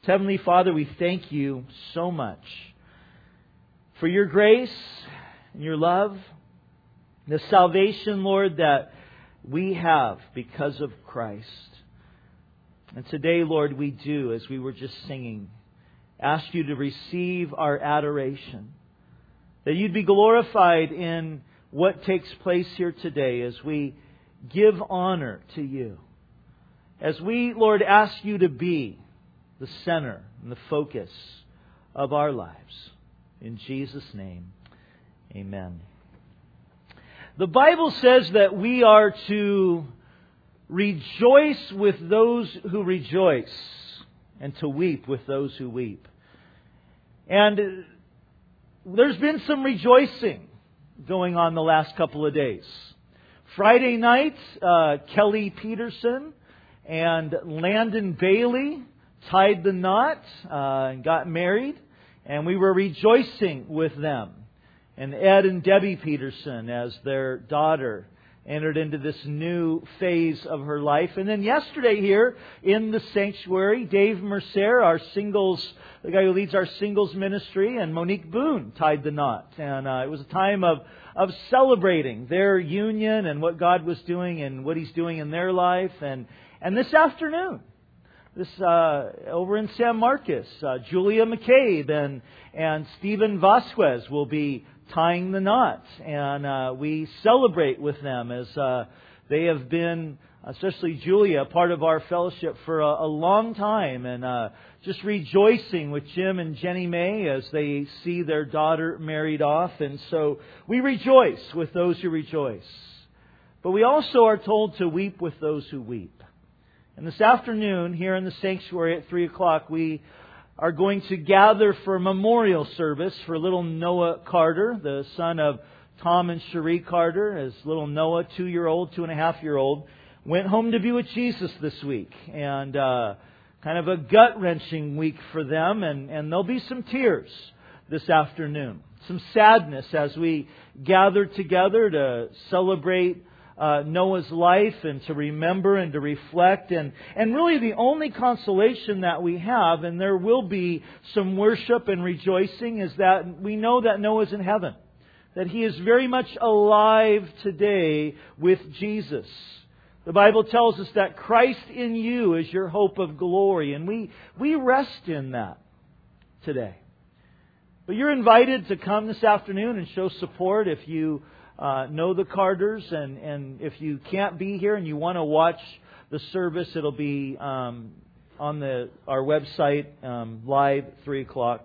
Heavenly Father, we thank You so much for Your grace and Your love, the salvation, Lord, that we have because of Christ. And today, Lord, we do, as we were just singing, ask You to receive our adoration, that You'd be glorified in what takes place here today as we give honor to You. As we, Lord, ask You to be the center and the focus of our lives. In Jesus' name, amen. The Bible says that we are to rejoice with those who rejoice and to weep with those who weep. And there's been some rejoicing going on the last couple of days. Friday night, Kelly Peterson and Landon Bailey tied the knot and got married, and we were rejoicing with them. And Ed and Debbie Peterson, as their daughter, entered into this new phase of her life. And then yesterday here in the sanctuary, Dave Mercer, the guy who leads our singles ministry, and Monique Boone tied the knot. And it was a time of celebrating their union and what God was doing and what He's doing in their life. And this afternoon, over in San Marcos, Julia McCabe and Stephen Vasquez will be tying the knot, and we celebrate with them as they have been, especially Julia, part of our fellowship for a long time, and just rejoicing with Jim and Jenny May as they see their daughter married off. And so we rejoice with those who rejoice, but we also are told to weep with those who weep. And this afternoon, here in the sanctuary at 3 o'clock, we are going to gather for a memorial service for little Noah Carter, the son of Tom and Cherie Carter. As little Noah, 2.5-year-old, went home to be with Jesus this week. And kind of a gut-wrenching week for them. And there'll be some tears this afternoon. Some sadness as we gather together to celebrate Noah's life and to remember and to reflect. And really the only consolation that we have, and there will be some worship and rejoicing, is that we know that Noah's in heaven. That he is very much alive today with Jesus. The Bible tells us that Christ in you is your hope of glory. And we rest in that today. But you're invited to come this afternoon and show support if you know the Carters, and if you can't be here and you want to watch the service, it'll be on our website live 3 o'clock.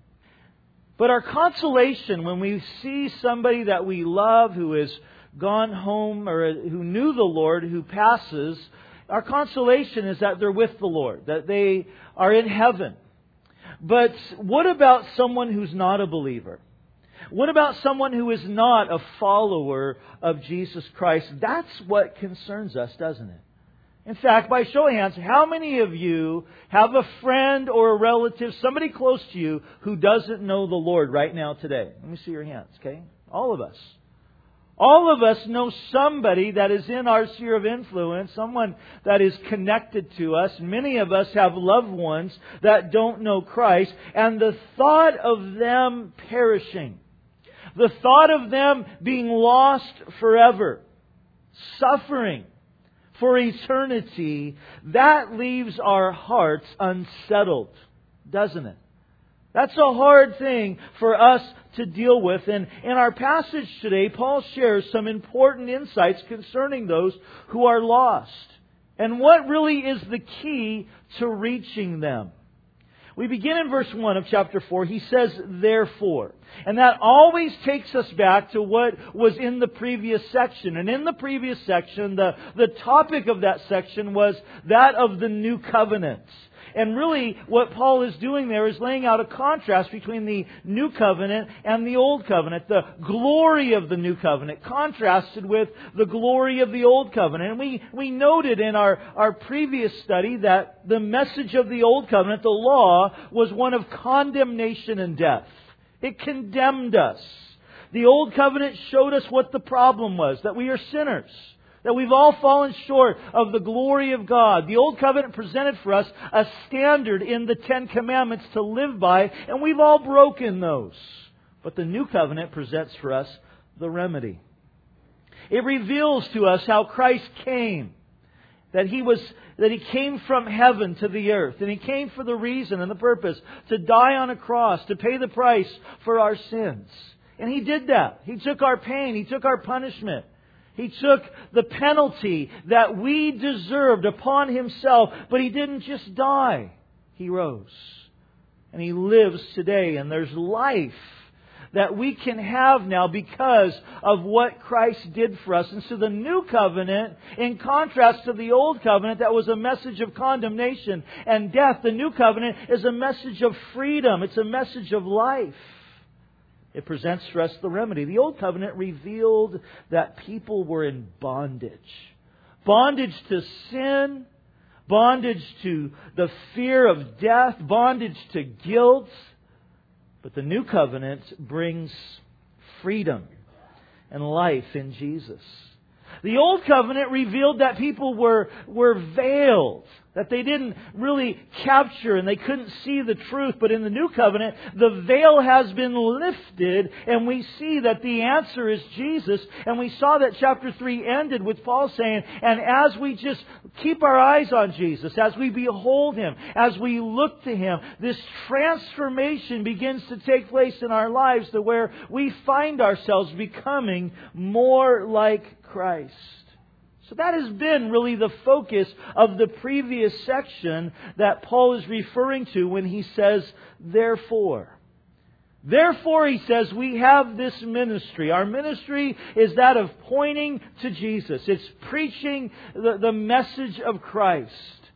But our consolation when we see somebody that we love who has gone home or who knew the Lord who passes, our consolation is that they're with the Lord, that they are in heaven. But what about someone who's not a believer? What about someone who is not a follower of Jesus Christ? That's what concerns us, doesn't it? In fact, by show of hands, how many of you have a friend or a relative, somebody close to you, who doesn't know the Lord right now today? Let me see your hands, okay? All of us. All of us know somebody that is in our sphere of influence, someone that is connected to us. Many of us have loved ones that don't know Christ, and the thought of them perishing, the thought of them being lost forever, suffering for eternity, that leaves our hearts unsettled, doesn't it? That's a hard thing for us to deal with. And in our passage today, Paul shares some important insights concerning those who are lost. And what really is the key to reaching them? We begin in verse 1 of chapter 4. He says, therefore. And that always takes us back to what was in the previous section. And in the previous section, the topic of that section was that of the new covenant. And really, what Paul is doing there is laying out a contrast between the new covenant and the old covenant. The glory of the new covenant contrasted with the glory of the old covenant. And we noted in our previous study that the message of the old covenant, the law, was one of condemnation and death. It condemned us. The old covenant showed us what the problem was, that we are sinners, That we've all fallen short of the glory of God. The Old Covenant presented for us a standard in the Ten Commandments to live by, and we've all broken those. But the New Covenant presents for us the remedy. It reveals to us how Christ came. That He came from heaven to the earth. And He came for the reason and the purpose to die on a cross, to pay the price for our sins. And He did that. He took our pain. He took our punishment. He took the penalty that we deserved upon Himself. But He didn't just die. He rose. And He lives today. And there's life that we can have now because of what Christ did for us. And so the New Covenant, in contrast to the Old Covenant that was a message of condemnation and death, the New Covenant is a message of freedom. It's a message of life. It presents for us the remedy. The Old Covenant revealed that people were in bondage. Bondage to sin, bondage to the fear of death, bondage to guilt. But the New Covenant brings freedom and life in Jesus. The Old Covenant revealed that people were veiled, that they didn't really capture and they couldn't see the truth. But in the New Covenant, the veil has been lifted and we see that the answer is Jesus. And we saw that chapter 3 ended with Paul saying, and as we just keep our eyes on Jesus, as we behold Him, as we look to Him, this transformation begins to take place in our lives to where we find ourselves becoming more like Christ. So that has been really the focus of the previous section that Paul is referring to when he says, therefore. Therefore, he says, we have this ministry. Our ministry is that of pointing to Jesus. It's preaching the message of Christ.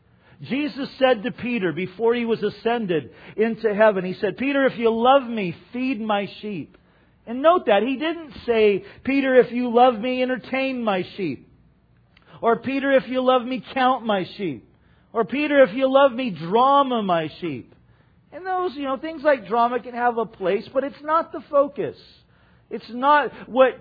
Jesus said to Peter before He was ascended into heaven, He said, Peter, if you love me, feed my sheep. And note that He didn't say, Peter, if you love me, entertain my sheep. Or Peter, if you love me, count my sheep. Or Peter, if you love me, drama my sheep. And those, things like drama can have a place, but it's not the focus. It's not what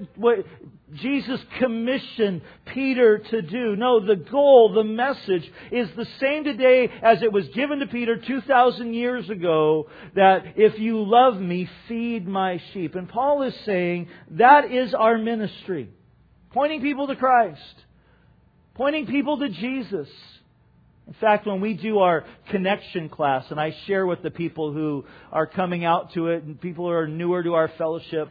Jesus commissioned Peter to do. No, the goal, the message is the same today as it was given to Peter 2,000 years ago, that if you love me, feed my sheep. And Paul is saying that is our ministry. Pointing people to Christ. Pointing people to Jesus. In fact, when we do our connection class, and I share with the people who are coming out to it and people who are newer to our fellowship,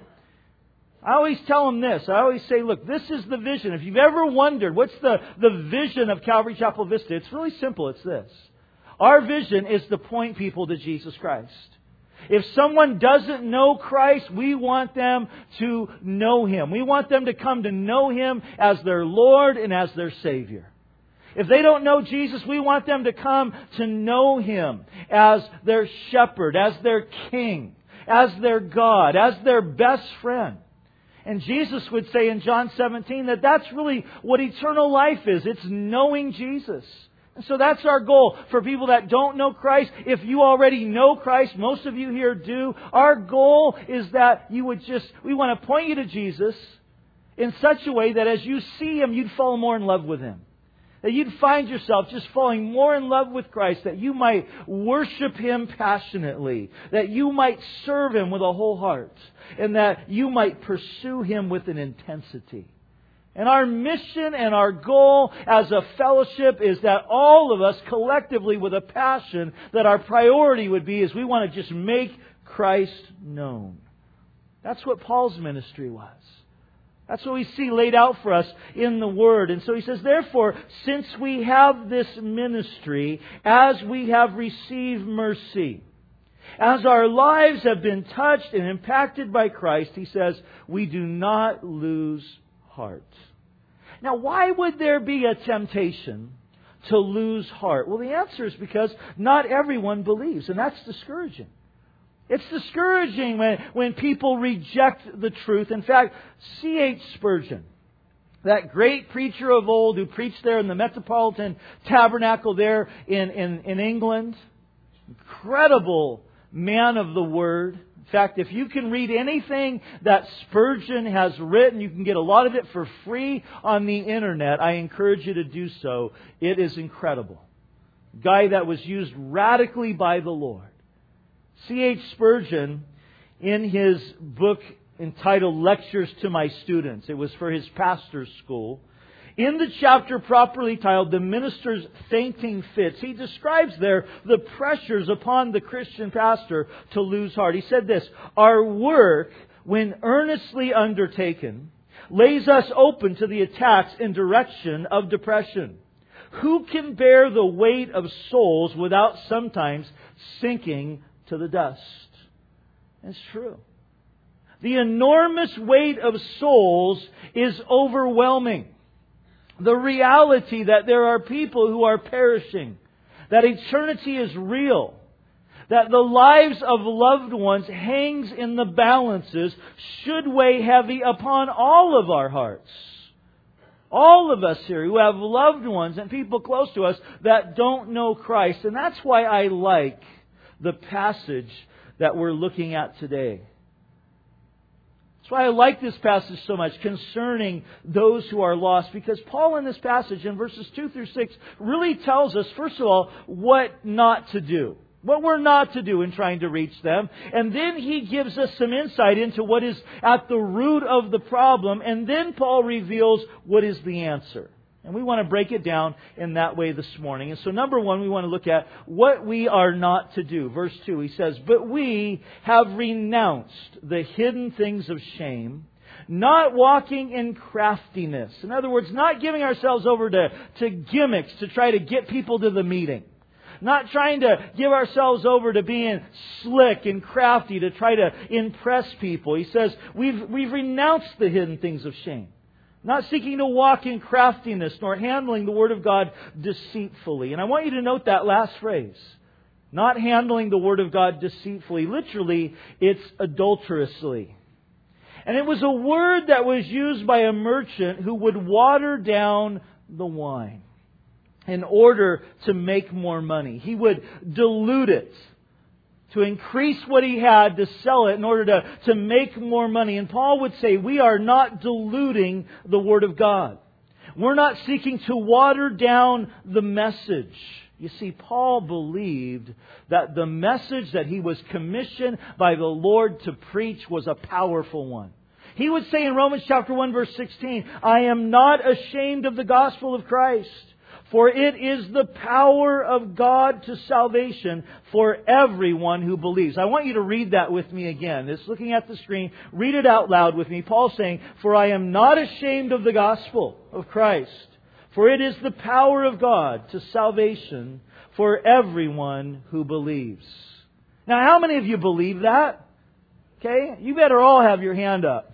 I always tell them this. I always say, look, this is the vision. If you've ever wondered, what's the vision of Calvary Chapel Vista? It's really simple. It's this. Our vision is to point people to Jesus Christ. If someone doesn't know Christ, we want them to know Him. We want them to come to know Him as their Lord and as their Savior. If they don't know Jesus, we want them to come to know Him as their shepherd, as their king, as their God, as their best friend. And Jesus would say in John 17 that that's really what eternal life is. It's knowing Jesus. And so that's our goal for people that don't know Christ. If you already know Christ, most of you here do, our goal is that we want to point you to Jesus in such a way that as you see Him, you'd fall more in love with Him. That you'd find yourself just falling more in love with Christ, that you might worship Him passionately, that you might serve Him with a whole heart, and that you might pursue Him with an intensity. And our mission and our goal as a fellowship is that all of us collectively with a passion, that our priority would be is we want to just make Christ known. That's what Paul's ministry was. That's what we see laid out for us in the Word. And so he says, therefore, since we have this ministry, as we have received mercy, as our lives have been touched and impacted by Christ, he says, we do not lose heart. Now, why would there be a temptation to lose heart? Well, the answer is because not everyone believes, and that's discouraging. It's discouraging when people reject the truth. In fact, C.H. Spurgeon, that great preacher of old who preached there in the Metropolitan Tabernacle there in England, incredible man of the Word, In fact, if you can read anything that Spurgeon has written, you can get a lot of it for free on the internet. I encourage you to do so. It is incredible. A guy that was used radically by the Lord. C.H. Spurgeon, in his book entitled Lectures to My Students, it was for his pastor's school, in the chapter properly titled The Minister's Fainting Fits, he describes there the pressures upon the Christian pastor to lose heart. He said this, "Our work, when earnestly undertaken, lays us open to the attacks and direction of depression. Who can bear the weight of souls without sometimes sinking to the dust?" It's true. The enormous weight of souls is overwhelming. The reality that there are people who are perishing, that eternity is real, that the lives of loved ones hangs in the balances should weigh heavy upon all of our hearts. All of us here who have loved ones and people close to us that don't know Christ. And that's why I like the passage that we're looking at today. That's why I like this passage so much concerning those who are lost. Because Paul in this passage in verses 2 through 6 really tells us, first of all, what not to do. What we're not to do in trying to reach them. And then he gives us some insight into what is at the root of the problem. And then Paul reveals what is the answer. And we want to break it down in that way this morning. And so number one, we want to look at what we are not to do. Verse 2, he says, "But we have renounced the hidden things of shame, not walking in craftiness." In other words, not giving ourselves over to gimmicks to try to get people to the meeting. Not trying to give ourselves over to being slick and crafty to try to impress people. He says, we've renounced the hidden things of shame. Not seeking to walk in craftiness, nor handling the Word of God deceitfully. And I want you to note that last phrase. Not handling the Word of God deceitfully. Literally, it's adulterously. And it was a word that was used by a merchant who would water down the wine in order to make more money. He would dilute it to increase what he had, to sell it in order to make more money. And Paul would say, we are not diluting the Word of God. We're not seeking to water down the message. You see, Paul believed that the message that he was commissioned by the Lord to preach was a powerful one. He would say in Romans chapter 1 verse 16, "I am not ashamed of the gospel of Christ, for it is the power of God to salvation for everyone who believes." I want you to read that with me again. It's looking at the screen. Read it out loud with me. Paul's saying, "For I am not ashamed of the gospel of Christ, for it is the power of God to salvation for everyone who believes." Now, how many of you believe that? Okay, you better all have your hand up.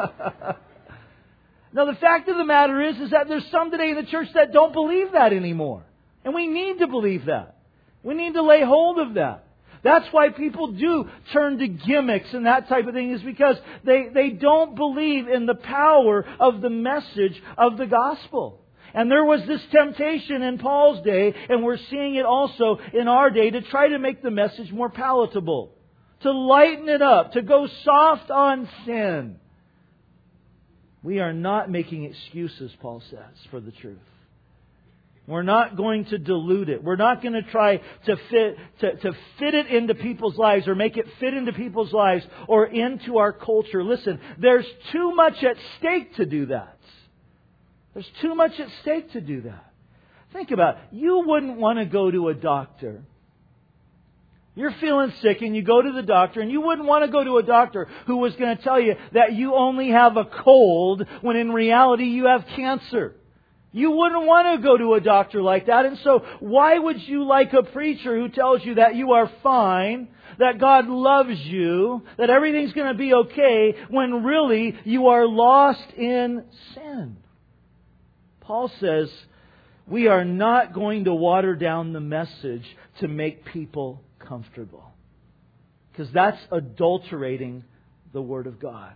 Now, the fact of the matter is that there's some today in the church that don't believe that anymore. And we need to believe that. We need to lay hold of that. That's why people do turn to gimmicks and that type of thing, is because they don't believe in the power of the message of the gospel. And there was this temptation in Paul's day, and we're seeing it also in our day, to try to make the message more palatable, to lighten it up, to go soft on sin. We are not making excuses, Paul says, for the truth. We're not going to dilute it. We're not going to try to fit it into people's lives or make it fit into people's lives or into our culture. Listen, there's too much at stake to do that. There's too much at stake to do that. Think about it. You wouldn't want to go to a doctor. You're feeling sick and you go to the doctor, and you wouldn't want to go to a doctor who was going to tell you that you only have a cold when in reality you have cancer. You wouldn't want to go to a doctor like that. And so why would you like a preacher who tells you that you are fine, that God loves you, that everything's going to be okay, when really you are lost in sin? Paul says we are not going to water down the message to make people comfortable, because that's adulterating the Word of God.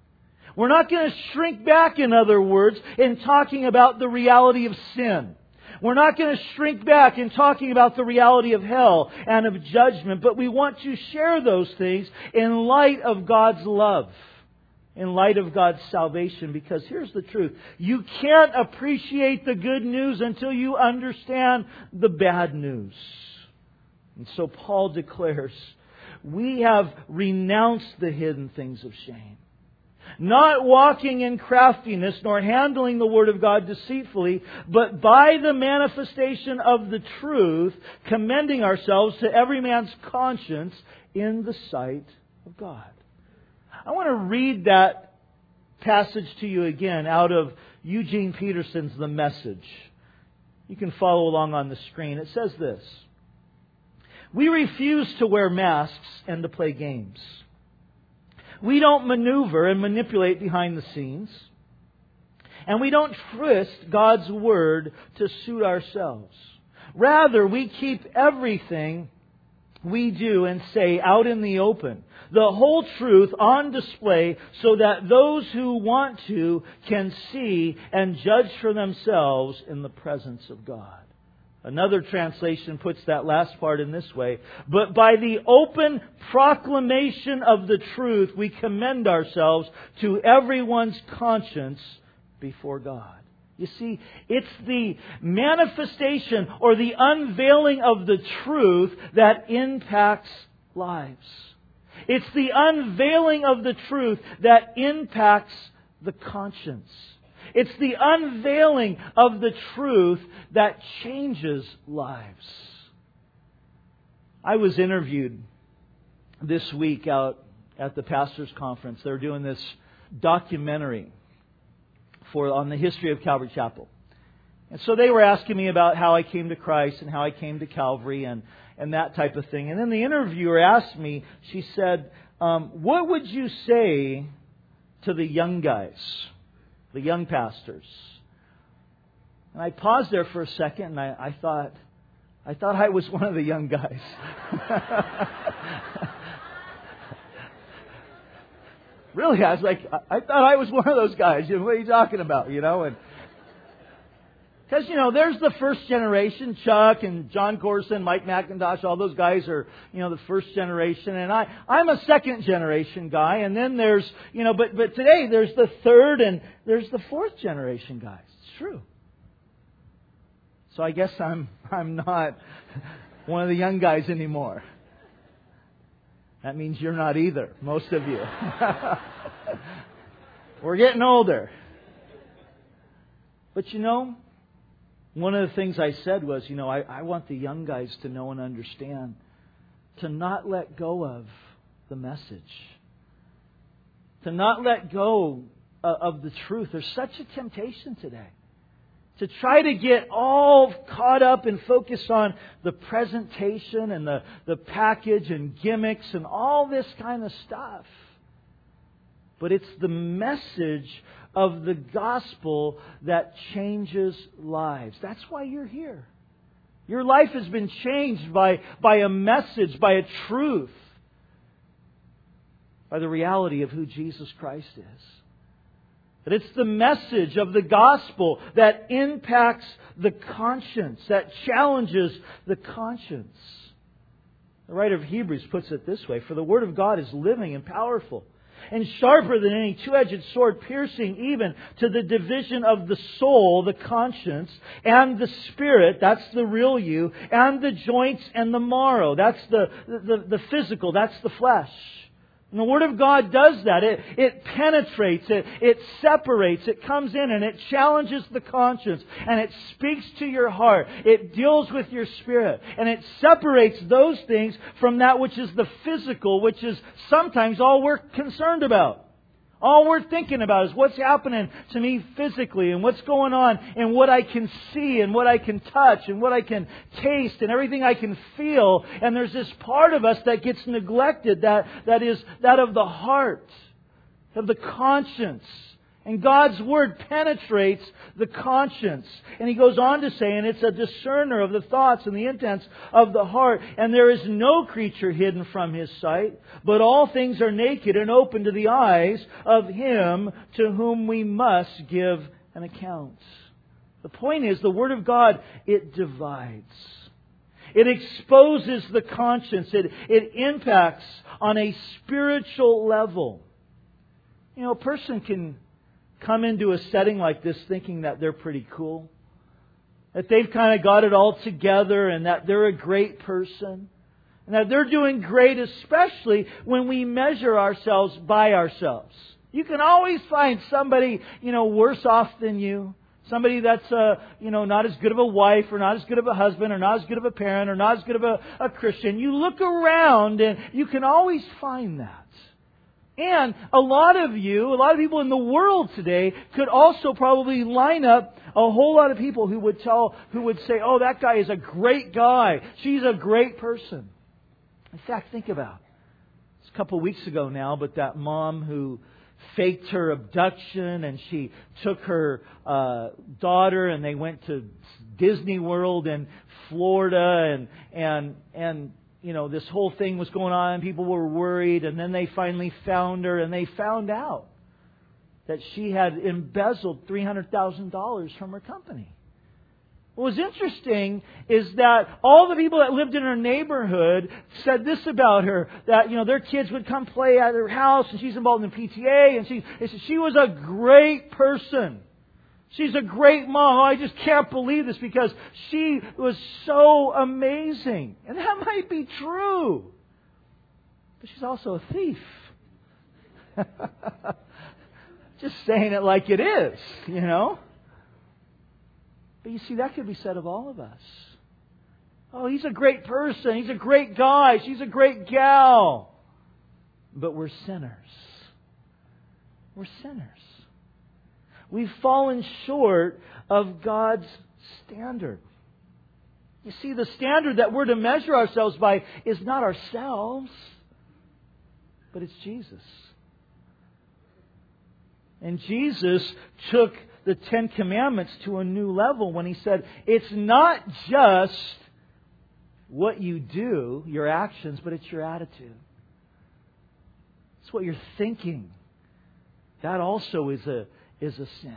We're not going to shrink back, in other words, in talking about the reality of sin. We're not going to shrink back in talking about the reality of hell and of judgment, but we want to share those things in light of God's love, in light of God's salvation, because here's the truth. You can't appreciate the good news until you understand the bad news. And so Paul declares, we have renounced the hidden things of shame, not walking in craftiness, nor handling the Word of God deceitfully, but by the manifestation of the truth, commending ourselves to every man's conscience in the sight of God. I want to read that passage to you again out of Eugene Peterson's The Message. You can follow along on the screen. It says this: we refuse to wear masks and to play games. We don't maneuver and manipulate behind the scenes. And we don't twist God's Word to suit ourselves. Rather, we keep everything we do and say out in the open, the whole truth on display, so that those who want to can see and judge for themselves in the presence of God. Another translation puts that last part in this way: but by the open proclamation of the truth, we commend ourselves to everyone's conscience before God. You see, it's the manifestation or the unveiling of the truth that impacts lives. It's the unveiling of the truth that impacts the conscience. It's the unveiling of the truth that changes lives. I was interviewed this week out at the Pastors' Conference. They're doing this documentary on the history of Calvary Chapel. And so they were asking me about how I came to Christ and how I came to Calvary and that type of thing. And then the interviewer asked me, she said, what would you say to the young guys, the young pastors? And I paused there for a second and I thought I was one of the young guys. Really, I was like, I thought I was one of those guys. What are you talking about? And because, there's the first generation, Chuck and John Corson, Mike McIntosh, all those guys are, the first generation. And I'm a second generation guy. And then there's, but today there's the third and there's the fourth generation guys. It's true. So I guess I'm not one of the young guys anymore. That means you're not either, most of you. We're getting older. But one of the things I said was, I want the young guys to know and understand, to not let go of the message. To not let go of the truth. There's such a temptation today to try to get all caught up and focus on the presentation and the package and gimmicks and all this kind of stuff. But it's the message of the gospel that changes lives. That's why you're here. Your life has been changed by a message, by a truth, by the reality of who Jesus Christ is. That it's the message of the gospel that impacts the conscience, that challenges the conscience. The writer of Hebrews puts it this way: for the Word of God is living and powerful, and sharper than any two-edged sword, piercing even to the division of the soul, the conscience, and the spirit, that's the real you, and the joints and the marrow, that's the physical, that's the flesh. And the Word of God does that. It penetrates, it separates, it comes in and it challenges the conscience and it speaks to your heart. It deals with your spirit and it separates those things from that which is the physical, which is sometimes all we're concerned about. All we're thinking about is what's happening to me physically and what's going on and what I can see and what I can touch and what I can taste and everything I can feel. And there's this part of us that gets neglected, that is that of the heart, of the conscience. And God's Word penetrates the conscience. And He goes on to say, and it's a discerner of the thoughts and the intents of the heart. And there is no creature hidden from His sight, but all things are naked and open to the eyes of Him to whom we must give an account. The point is, the Word of God, it divides. It exposes the conscience. It impacts on a spiritual level. You know, a person can come into a setting like this thinking that they're pretty cool, that they've kind of got it all together and that they're a great person, and that they're doing great, especially when we measure ourselves by ourselves. You can always find somebody, worse off than you. Somebody that's, not as good of a wife, or not as good of a husband, or not as good of a parent, or not as good of a Christian. You look around and you can always find that. And a lot of people in the world today could also probably line up a whole lot of people who would say, oh, that guy is a great guy. She's a great person. In fact, think about it. It's a couple of weeks ago now, but that mom who faked her abduction, and she took her daughter and they went to Disney World in Florida, and this whole thing was going on. People were worried, and then they finally found her, and they found out that she had embezzled $300,000 from her company. What was interesting is that all the people that lived in her neighborhood said this about her, that their kids would come play at her house, and she's involved in PTA, and she was a great person. She's a great mom. Oh, I just can't believe this because she was so amazing. And that might be true. But she's also a thief. Just saying it like it is, But you see, that could be said of all of us. Oh, he's a great person. He's a great guy. She's a great gal. But we're sinners. We're sinners. We've fallen short of God's standard. You see, the standard that we're to measure ourselves by is not ourselves, but it's Jesus. And Jesus took the Ten Commandments to a new level when He said, it's not just what you do, your actions, but it's your attitude. It's what you're thinking. That also is a sin.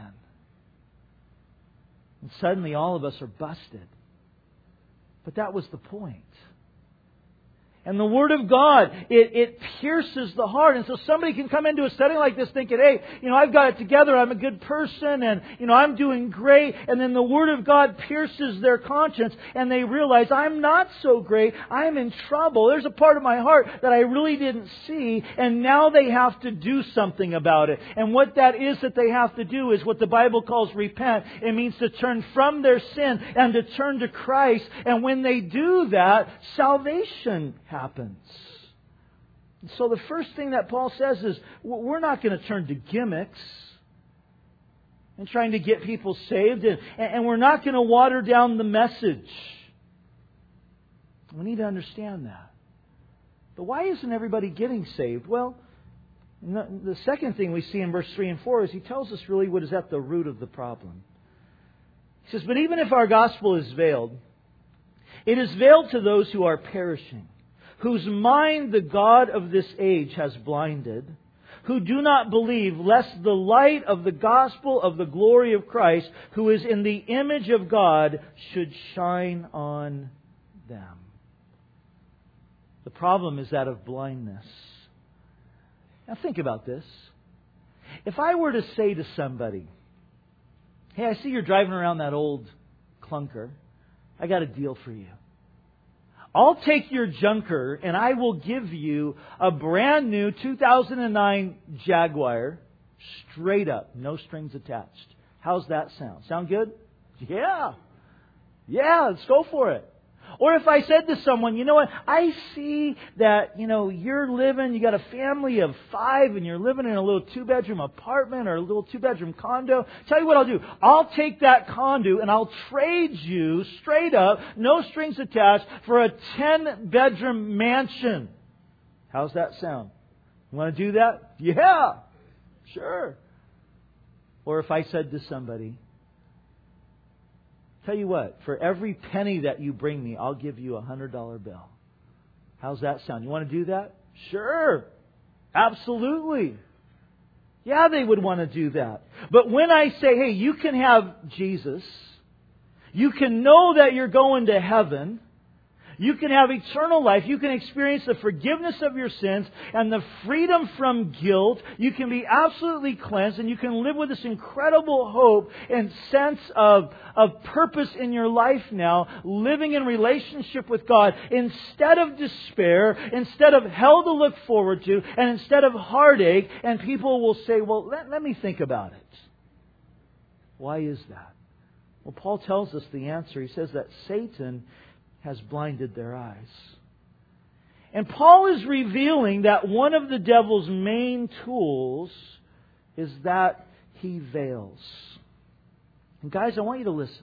And suddenly all of us are busted. But that was the point. And the Word of God, it pierces the heart. And so somebody can come into a setting like this thinking, hey, I've got it together, I'm a good person, and, I'm doing great. And then the Word of God pierces their conscience, and they realize, I'm not so great, I'm in trouble. There's a part of my heart that I really didn't see, and now they have to do something about it. And what that is that they have to do is what the Bible calls repent. It means to turn from their sin and to turn to Christ. And when they do that, salvation happens. And so the first thing that Paul says is, we're not going to turn to gimmicks and trying to get people saved, and we're not going to water down the message. We need to understand that. But why isn't everybody getting saved? Well, the second thing we see in verse 3 and 4 is he tells us really what is at the root of the problem. He says, but even if our gospel is veiled, it is veiled to those who are perishing, whose mind the God of this age has blinded, who do not believe, lest the light of the gospel of the glory of Christ, who is in the image of God, should shine on them. The problem is that of blindness. Now think about this. If I were to say to somebody, hey, I see you're driving around that old clunker. I got a deal for you. I'll take your junker and I will give you a brand new 2009 Jaguar, straight up, no strings attached. How's that sound? Sound good? Yeah. Yeah, let's go for it. Or if I said to someone, you know what, I see that, you got a family of 5 and you're living in a little 2-bedroom apartment or a little 2-bedroom condo. Tell you what I'll do. I'll take that condo and I'll trade you straight up, no strings attached, for a 10-bedroom mansion. How's that sound? You want to do that? Yeah, sure. Or if I said to somebody, tell you what, for every penny that you bring me, I'll give you a $100 bill. How's that sound? You want to do that? Sure. Absolutely. Yeah, they would want to do that. But when I say, hey, you can have Jesus, You can know that you're going to heaven. You can have eternal life. You can experience the forgiveness of your sins and the freedom from guilt. You can be absolutely cleansed, and you can live with this incredible hope and sense of purpose in your life now, living in relationship with God instead of despair, instead of hell to look forward to, and instead of heartache. And people will say, well, let me think about it. Why is that? Well, Paul tells us the answer. He says that Satan has blinded their eyes. And Paul is revealing that one of the devil's main tools is that he veils. And guys, I want you to listen.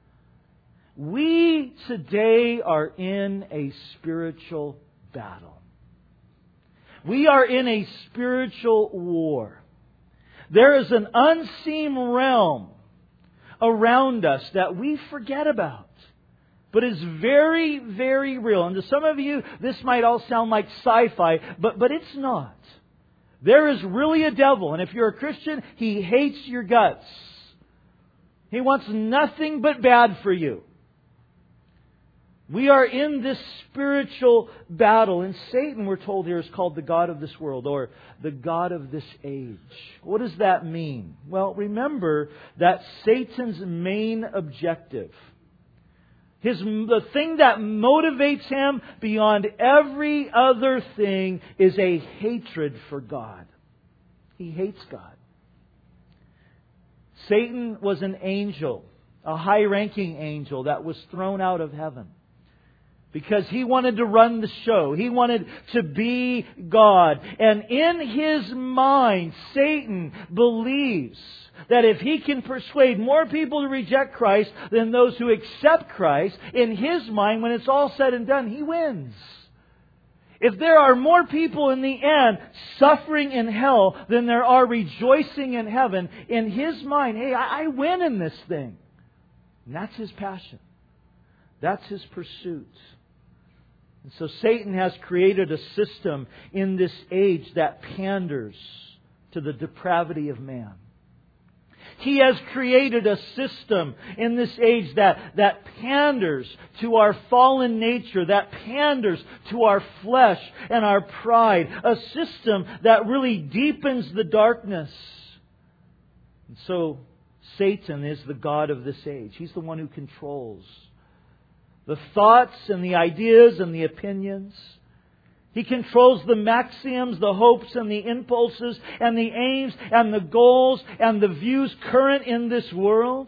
We today are in a spiritual battle. We are in a spiritual war. There is an unseen realm around us that we forget about, but is very, very real. And to some of you, this might all sound like sci-fi, but it's not. There is really a devil, and if you're a Christian, he hates your guts. He wants nothing but bad for you. We are in this spiritual battle, and Satan, we're told here, is called the god of this world, or the god of this age. What does that mean? Well, remember that Satan's main objective, the thing that motivates him beyond every other thing, is a hatred for God. He hates God. Satan was an angel, a high-ranking angel that was thrown out of heaven because he wanted to run the show. He wanted to be God. And in his mind, Satan believes that if he can persuade more people to reject Christ than those who accept Christ, in his mind, when it's all said and done, he wins. If there are more people in the end suffering in hell than there are rejoicing in heaven, in his mind, hey, I win in this thing. And that's his passion. That's his pursuit. And so Satan has created a system in this age that panders to the depravity of man. He has created a system in this age that panders to our fallen nature, that panders to our flesh and our pride. A system that really deepens the darkness. And so Satan is the god of this age. He's the one who controls the thoughts and the ideas and the opinions. He controls the maxioms, the hopes and the impulses and the aims and the goals and the views current in this world.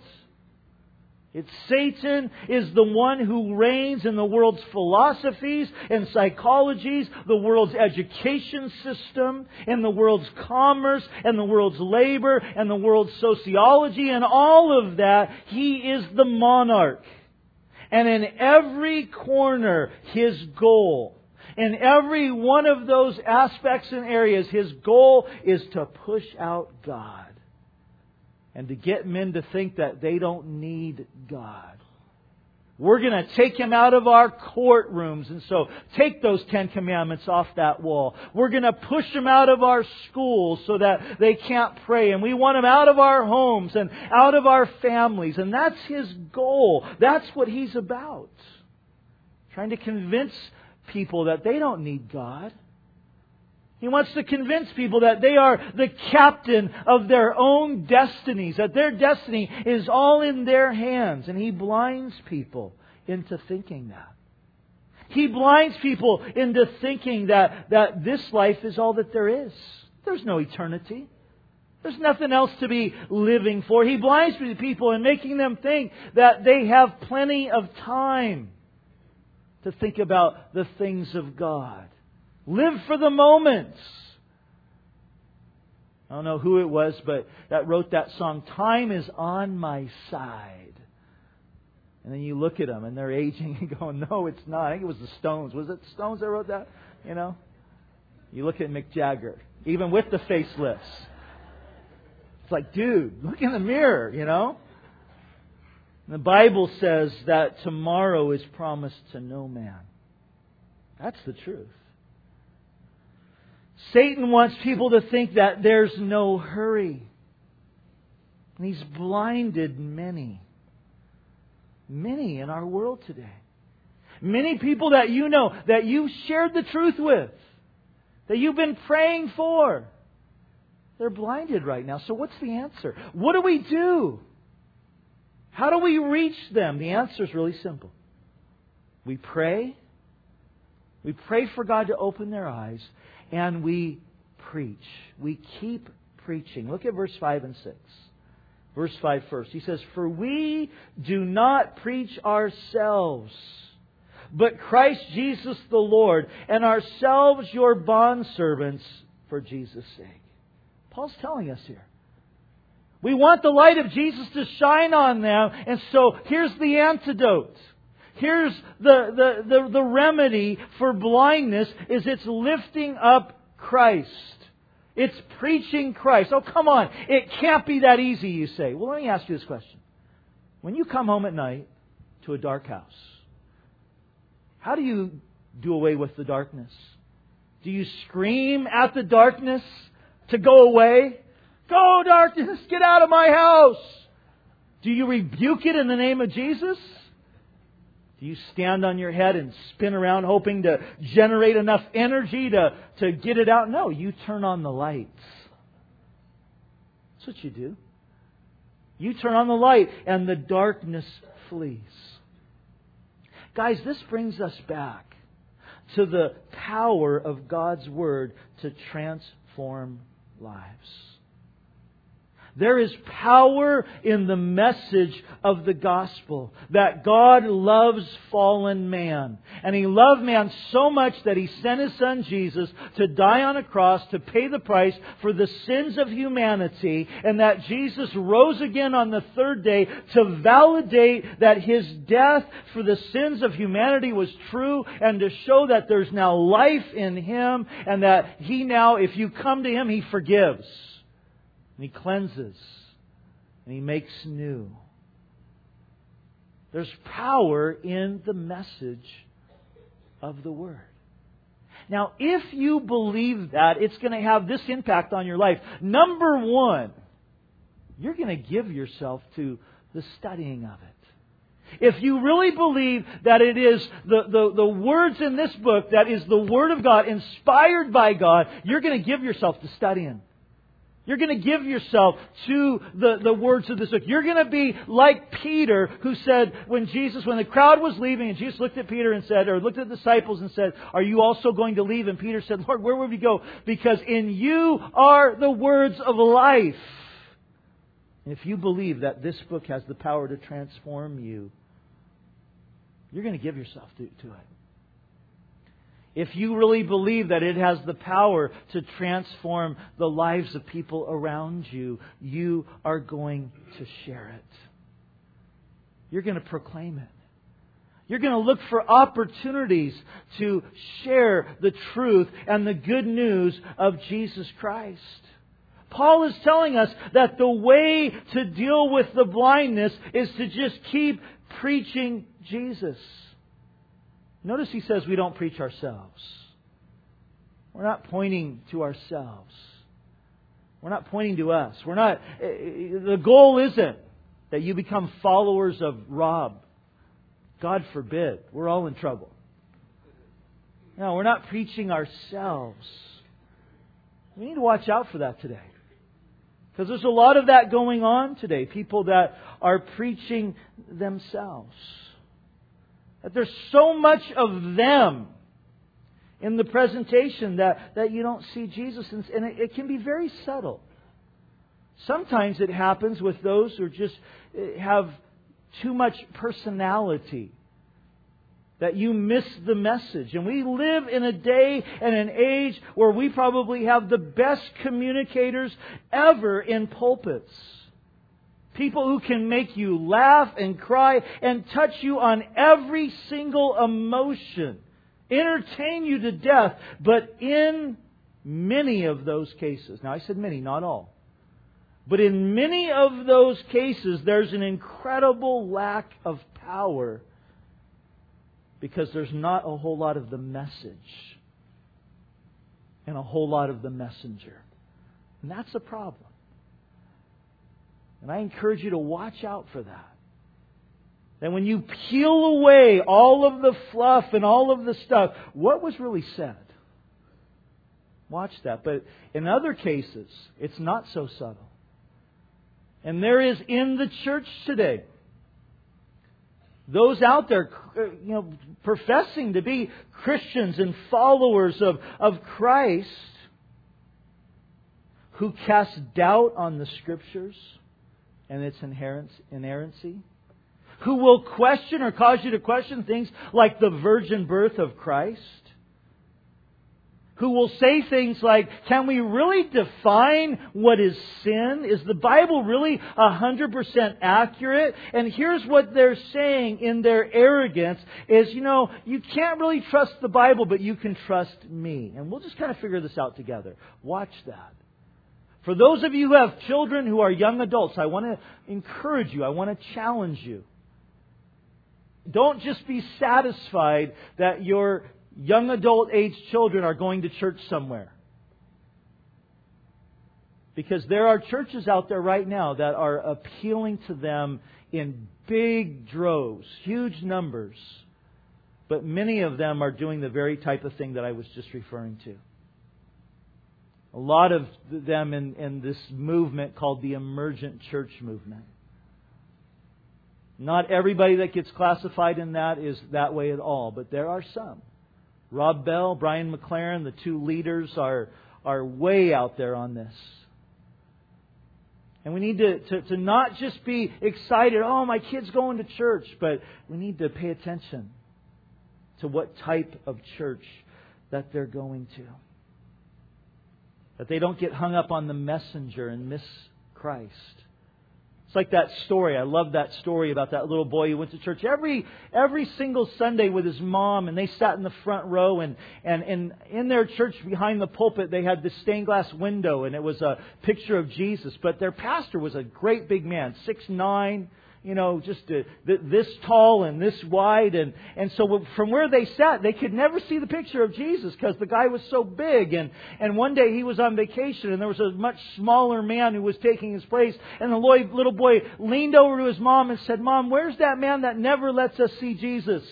Satan is the one who reigns in the world's philosophies and psychologies, the world's education system, and the world's commerce, and the world's labor, and the world's sociology, and all of that. He is the monarch. And in every corner, his goal, in every one of those aspects and areas, his goal is to push out God and to get men to think that they don't need God. We're going to take him out of our courtrooms, and so take those 10 commandments off that wall. We're going to push him out of our schools so that they can't pray, and we want him out of our homes and out of our families. And that's his goal. That's what he's about. Trying to convince people that they don't need God. He wants to convince people that they are the captain of their own destinies, that their destiny is all in their hands. And he blinds people into thinking that. He blinds people into thinking that this life is all that there is. There's no eternity. There's nothing else to be living for. He blinds people in making them think that they have plenty of time to think about the things of God. Live for the moments. I don't know who it was, but that wrote that song, "Time is on my side." And then you look at them and they're aging and going, no, it's not. I think it was the Stones. Was it the Stones that wrote that? You know? You look at Mick Jagger, even with the facelifts. It's like, dude, look in the mirror, you know? The Bible says that tomorrow is promised to no man. That's the truth. Satan wants people to think that there's no hurry. And he's blinded many. Many in our world today. Many people that you know, that you've shared the truth with, that you've been praying for. They're blinded right now. So what's the answer? What do we do? How do we reach them? The answer is really simple. We pray. We pray for God to open their eyes. And we preach. We keep preaching. Look at verse 5 and 6. Verse 5 first. He says, "For we do not preach ourselves, but Christ Jesus the Lord, and ourselves your bondservants for Jesus' sake." Paul's telling us here. We want the light of Jesus to shine on them, and so here's the antidote. Here's the remedy for blindness is it's lifting up Christ. It's preaching Christ. Oh, come on. It can't be that easy, you say. Well, let me ask you this question. When you come home at night to a dark house, how do you do away with the darkness? Do you scream at the darkness to go away? Go, darkness, get out of my house! Do you rebuke it in the name of Jesus? Do you stand on your head and spin around hoping to generate enough energy to get it out? No, you turn on the lights. That's what you do. You turn on the light and the darkness flees. Guys, this brings us back to the power of God's Word to transform lives. There is power in the message of the gospel that God loves fallen man. And He loved man so much that He sent His Son Jesus to die on a cross to pay the price for the sins of humanity. And that Jesus rose again on the third day to validate that His death for the sins of humanity was true and to show that there's now life in Him and that He now, if you come to Him, He forgives. And He cleanses. And He makes new. There's power in the message of the Word. Now, if you believe that, it's going to have this impact on your life. Number one, you're going to give yourself to the studying of it. If you really believe that it is the words in this book that is the Word of God, inspired by God, you're going to give yourself to studying. You're going to give yourself to the words of this book. You're going to be like Peter, who said, when the crowd was leaving, and Jesus looked at Peter and said, or looked at the disciples and said, "Are you also going to leave?" And Peter said, "Lord, where would we go? Because in You are the words of life." And if you believe that this book has the power to transform you, you're going to give yourself to it. If you really believe that it has the power to transform the lives of people around you, you are going to share it. You're going to proclaim it. You're going to look for opportunities to share the truth and the good news of Jesus Christ. Paul is telling us that the way to deal with the blindness is to just keep preaching Jesus. Notice he says we don't preach ourselves. We're not pointing to ourselves. We're not pointing to us. The goal isn't that you become followers of Rob. God forbid. We're all in trouble. No, we're not preaching ourselves. We need to watch out for that today. Because there's a lot of that going on today. People that are preaching themselves. That there's so much of them in the presentation that you don't see Jesus. And it can be very subtle. Sometimes it happens with those who just have too much personality. That you miss the message. And we live in a day and an age where we probably have the best communicators ever in pulpits. People who can make you laugh and cry and touch you on every single emotion. Entertain you to death. But in many of those cases, now I said many, not all. But in many of those cases, there's an incredible lack of power. Because there's not a whole lot of the message. And a whole lot of the messenger. And that's a problem. And I encourage you to watch out for that. That when you peel away all of the fluff and all of the stuff, what was really said? Watch that. But in other cases, it's not so subtle. And there is in the church today those out there, professing to be Christians and followers of Christ, who cast doubt on the Scriptures and its inerrancy, who will question or cause you to question things like the virgin birth of Christ, who will say things like, can we really define what is sin? Is the Bible really 100% accurate? And here's what they're saying in their arrogance is, you can't really trust the Bible, but you can trust me. And we'll just kind of figure this out together. Watch that. For those of you who have children who are young adults, I want to encourage you. I want to challenge you. Don't just be satisfied that your young adult age children are going to church somewhere. Because there are churches out there right now that are appealing to them in big droves, huge numbers. But many of them are doing the very type of thing that I was just referring to. A lot of them in this movement called the emergent church movement. Not everybody that gets classified in that is that way at all, but there are some. Rob Bell, Brian McLaren, the two leaders are way out there on this. And we need to not just be excited, oh, my kid's going to church, but we need to pay attention to what type of church that they're going to. That they don't get hung up on the messenger and miss Christ. It's like that story. I love that story about that little boy who went to church every single Sunday with his mom, and they sat in the front row, and in their church behind the pulpit they had this stained glass window, and it was a picture of Jesus. But their pastor was a great big man, 6'9", just this tall and this wide. And so from where they sat, they could never see the picture of Jesus because the guy was so big. And one day he was on vacation and there was a much smaller man who was taking his place. And the little boy leaned over to his mom and said, "Mom, where's that man that never lets us see Jesus?"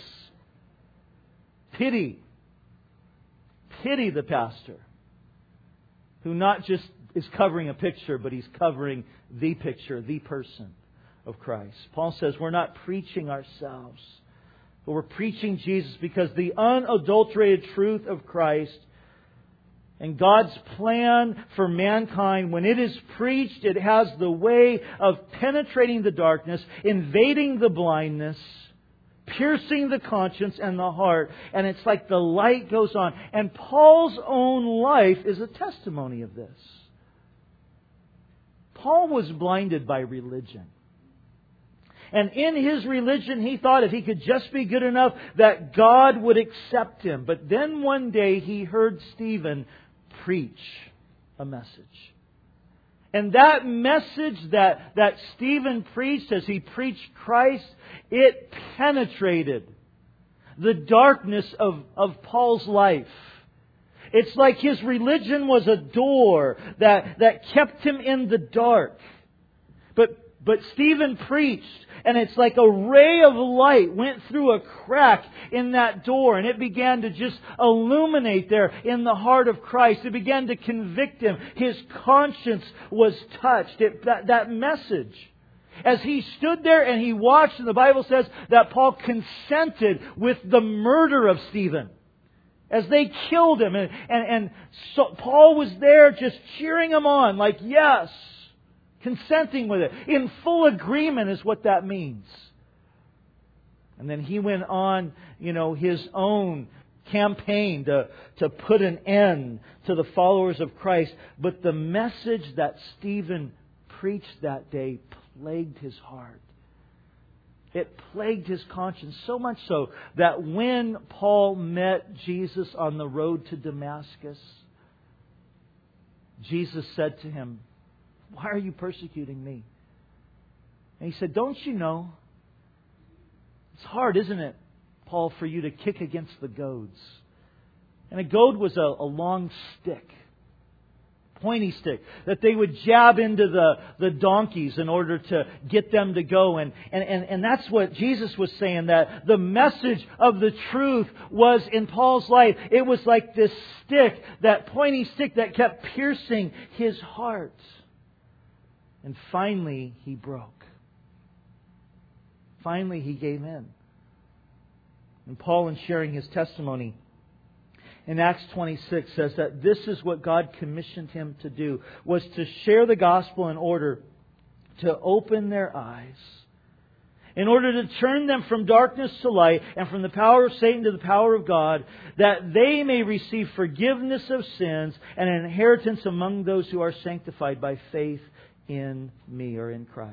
Pity the pastor, who not just is covering a picture, but he's covering the picture, the person of Christ. Paul says we're not preaching ourselves, but we're preaching Jesus because the unadulterated truth of Christ and God's plan for mankind, when it is preached, it has the way of penetrating the darkness, invading the blindness, piercing the conscience and the heart, and it's like the light goes on. And Paul's own life is a testimony of this. Paul was blinded by religion. And in his religion, he thought if he could just be good enough, that God would accept him. But then one day he heard Stephen preach a message. And that message that Stephen preached as he preached Christ, it penetrated the darkness of Paul's life. It's like his religion was a door that kept him in the dark. But Stephen preached, and it's like a ray of light went through a crack in that door, and it began to just illuminate there in the heart of Christ. It began to convict him. His conscience was touched. That message. As he stood there and he watched, and the Bible says that Paul consented with the murder of Stephen. As they killed him. And so Paul was there just cheering him on, like, yes. Consenting with it. In full agreement is what that means. And then he went on, his own campaign to put an end to the followers of Christ. But the message that Stephen preached that day plagued his heart. It plagued his conscience so much so that when Paul met Jesus on the road to Damascus, Jesus said to him, "Why are you persecuting me?" And he said, "Don't you know? It's hard, isn't it, Paul, for you to kick against the goads?" And a goad was a long stick pointy stick that they would jab into the donkeys in order to get them to go. And that's what Jesus was saying, that the message of the truth was in Paul's life. It was like this stick, that pointy stick that kept piercing his heart. And finally, he broke. Finally, he gave in. And Paul, in sharing his testimony in Acts 26, says that this is what God commissioned him to do, was to share the gospel in order to open their eyes, in order to turn them from darkness to light and from the power of Satan to the power of God, that they may receive forgiveness of sins and an inheritance among those who are sanctified by faith in me, or in Christ.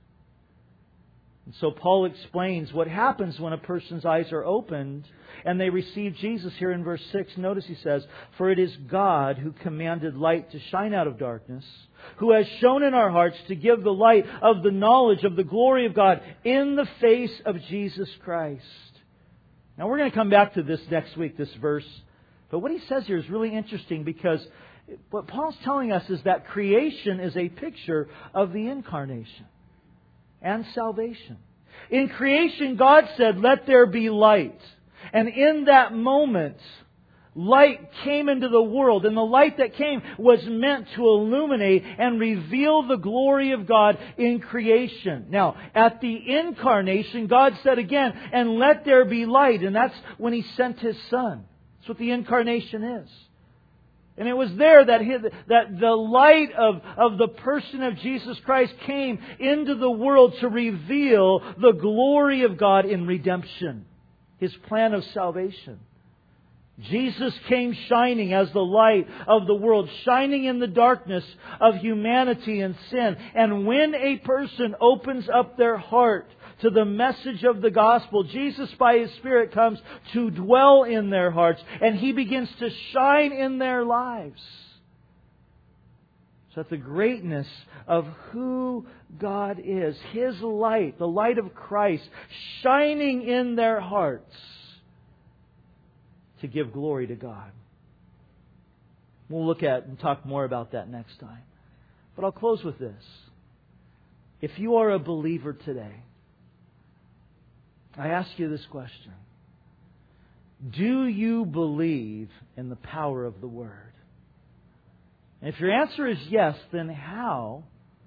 And so Paul explains what happens when a person's eyes are opened and they receive Jesus here in verse 6. Notice he says, "For it is God who commanded light to shine out of darkness, who has shown in our hearts to give the light of the knowledge of the glory of God in the face of Jesus Christ." Now we're going to come back to this next week, this verse. But what he says here is really interesting, because what Paul's telling us is that creation is a picture of the incarnation and salvation. In creation, God said, "Let there be light." And in that moment, light came into the world. And the light that came was meant to illuminate and reveal the glory of God in creation. Now, at the incarnation, God said again, "And let there be light." And that's when He sent His Son. That's what the incarnation is. And it was there that the light of the person of Jesus Christ came into the world to reveal the glory of God in redemption, His plan of salvation. Jesus came shining as the light of the world, shining in the darkness of humanity and sin. And when a person opens up their heart to the message of the gospel, Jesus by His Spirit comes to dwell in their hearts, and He begins to shine in their lives. So that the greatness of who God is, His light, the light of Christ, shining in their hearts to give glory to God. We'll look at and talk more about that next time. But I'll close with this. If you are a believer today, I ask you this question: do you believe in the power of the Word? And if your answer is yes, then how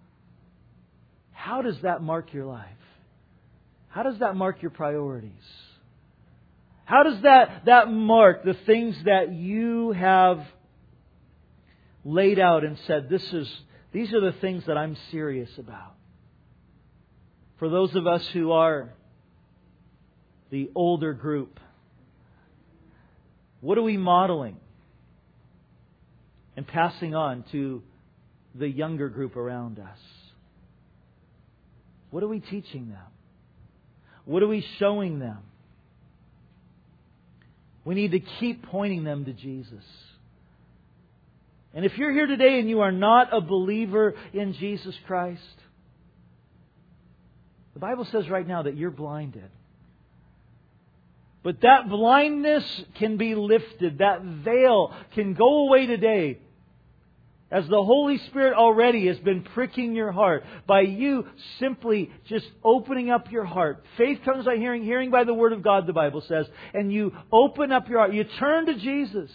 does that mark your life? How does that mark your priorities? How does that mark the things that you have laid out and said, these are the things that I'm serious about? For those of us who are the older group, what are we modeling and passing on to the younger group around us? What are we teaching them? What are we showing them? We need to keep pointing them to Jesus. And if you're here today and you are not a believer in Jesus Christ, the Bible says right now that you're blinded. But that blindness can be lifted. That veil can go away today, as the Holy Spirit already has been pricking your heart by you simply just opening up your heart. Faith comes by hearing, hearing by the Word of God, the Bible says. And you open up your heart. You turn to Jesus.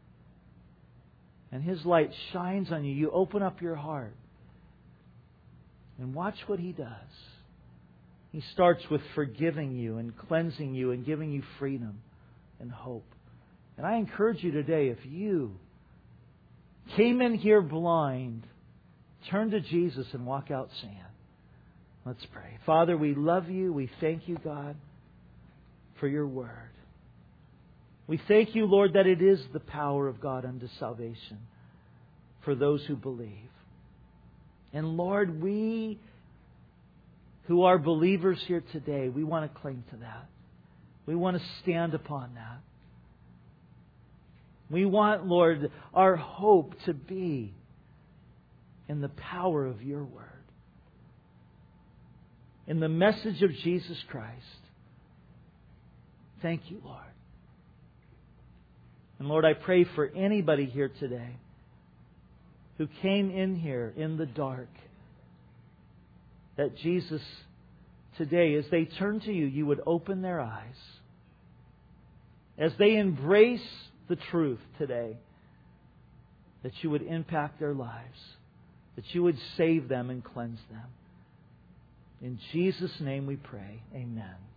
And His light shines on you. You open up your heart. And watch what He does. He starts with forgiving you and cleansing you and giving you freedom and hope. And I encourage you today, if you came in here blind, turn to Jesus and walk out seeing. Let's pray. Father, we love You. We thank You, God, for Your Word. We thank You, Lord, that it is the power of God unto salvation for those who believe. And Lord, we who are believers here today, we want to cling to that. We want to stand upon that. We want, Lord, our hope to be in the power of Your Word, in the message of Jesus Christ. Thank You, Lord. And Lord, I pray for anybody here today who came in here in the dark, that Jesus, today, as they turn to You, You would open their eyes. As they embrace the truth today, that You would impact their lives, that You would save them and cleanse them. In Jesus' name we pray. Amen.